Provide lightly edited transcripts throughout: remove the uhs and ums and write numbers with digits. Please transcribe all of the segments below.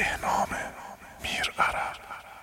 بهنام میرعرب.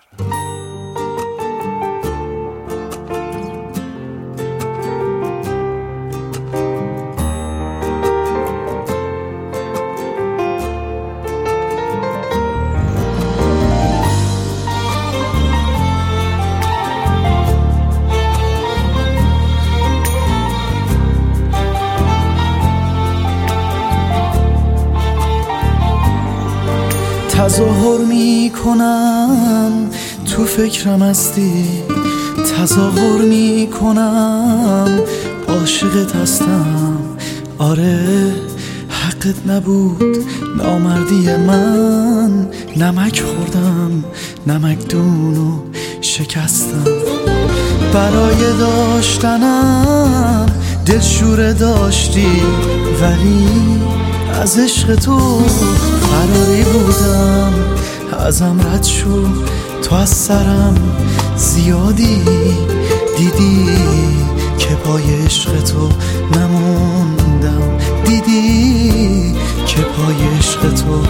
تظاهر می کنم تو فکرم هستی، تظاهر می کنم عاشقت هستم. آره حقت نبود نامردی من، نمک خوردم نمکدونو شکستم. برای داشتنم دلشوره داشتی، ولی از عشق تو فراری بودم. ازم رد شو تو از سرم زیادی، دیدی که پای عشق تو نموندم، دیدی که پای عشق تو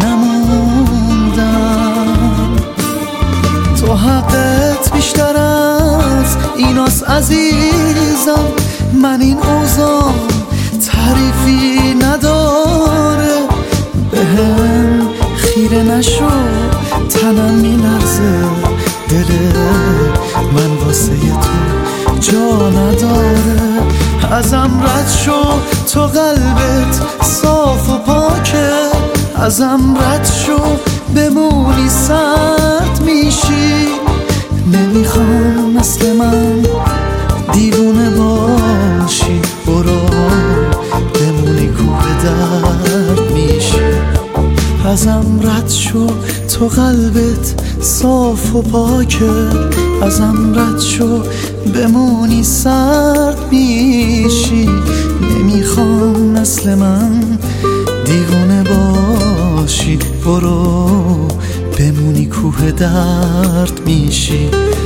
نموندم. تو حقت بیشتر از ایناست عزیزم، من این اوضاع تعریفی نداره. بهم خیره نشو تنم میلرزه، دل من واسه تو جا نداره. ازم رد شو تو قلبت صاف و پاکه، ازم رد شو بمونی سرد میشی. نمیخوام مثل من دیوونه باشی، برو بمونی کوه درد میشی. ازم رد شو تو قلبت صاف و پاکه، ازم رد شو بمونی سرد میشی. نمیخوام مثل من دیوونه باشی، برو بمونی کوه درد میشی،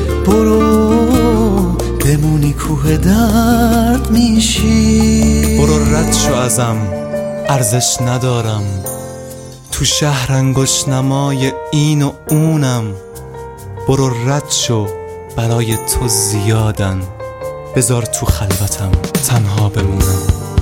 برو بمونی کوه درد میشی. برو رد شو ازم ارزش ندارم، تو شهر انگشت نمای این و اونم. برو رد شو برای تو زیادن، بذار تو خلوتم تنها بمونم.